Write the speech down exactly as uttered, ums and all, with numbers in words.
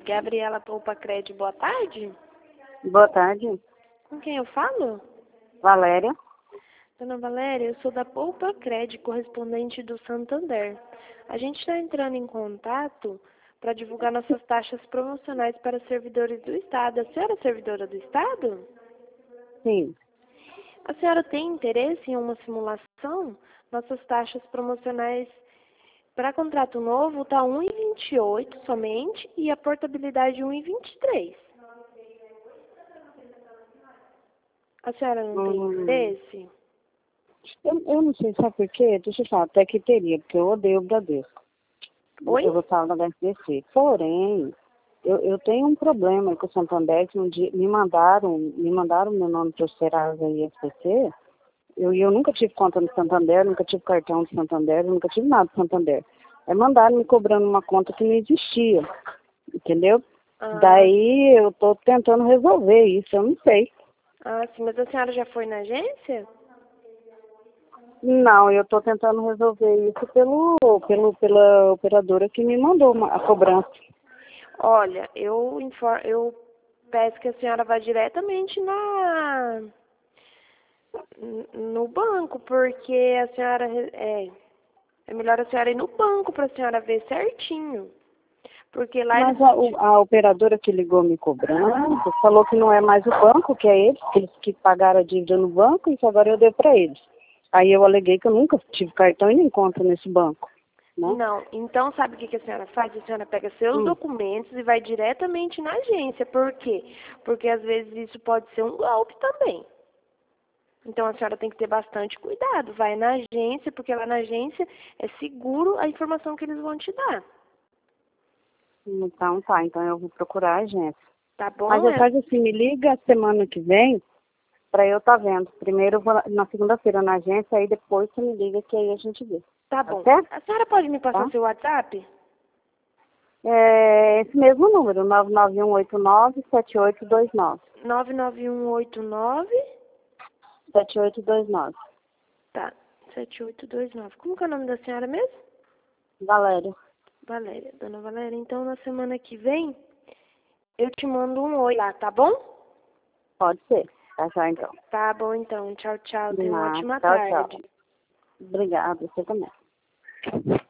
Gabriela Poupa Cred, boa tarde. Boa tarde. Com quem eu falo? Valéria. Dona Valéria, eu sou da Poupa Cred, correspondente do Santander. A gente está entrando em contato para divulgar nossas taxas promocionais para servidores do Estado. A senhora é servidora do Estado? Sim. A senhora tem interesse em uma simulação? Nossas taxas promocionais para contrato novo está um vírgula vinte e oito somente e a portabilidade um vírgula vinte e três. A senhora não tem Hum. interesse? Eu, eu não sei, sabe por quê? Deixa eu falar, até que teria, porque eu odeio o Bradesco. Oi? Eu gostava da S B C. Porém, eu, eu tenho um problema com o Santander, que um dia me mandaram, me mandaram meu nome para o Serasa e S B C, eu, e eu nunca tive conta no Santander, nunca tive cartão do Santander, nunca tive nada do Santander. Aí mandaram me cobrando uma conta que não existia, entendeu? Ah, Daí eu tô tentando resolver isso, eu não sei. ah, sim, mas a senhora já foi na agência? Não, eu estou tentando resolver isso pelo, pelo, pela operadora que me mandou uma- a cobrança. Olha, eu, infor eu peço que a senhora vá diretamente na n- no banco, porque a senhora re- é, é melhor a senhora ir no banco para a senhora ver certinho. Porque lá eles Mas a, vão o- te... a operadora que ligou me cobrando falou que não é mais o banco, que é eles, que eles que pagaram a dívida no banco, e que agora eu dei para eles. Aí eu aleguei que eu nunca tive cartão e nem conta nesse banco, né? Não, então sabe o que, que a senhora faz? A senhora pega seus Hum. documentos e vai diretamente na agência. Por quê? Porque às vezes isso pode ser um golpe também. Então a senhora tem que ter bastante cuidado. Vai na agência, porque lá na agência é seguro a informação que eles vão te dar. Então tá, então eu vou procurar a agência. Tá Mas bom? eu É- faz assim, me liga semana que vem para eu estar vendo. Primeiro eu vou na segunda-feira na agência, aí depois você me liga que aí a gente vê. Tá Tá bom. certo? A senhora pode me passar Tá? seu WhatsApp? É esse mesmo número, nove nove um oito nove, sete oito dois nove. nove nove um oito nove. sete oito dois nove. Tá. sete oito dois nove. Como que é o nome da senhora mesmo? Valéria, Valéria. Dona Valéria, então na semana que vem eu te mando um oi lá, tá bom? pode ser. Tá já então. Tá bom, então. Tchau, tchau. Tenha uma Na, ótima tchau, tchau. tarde. Obrigada, você também.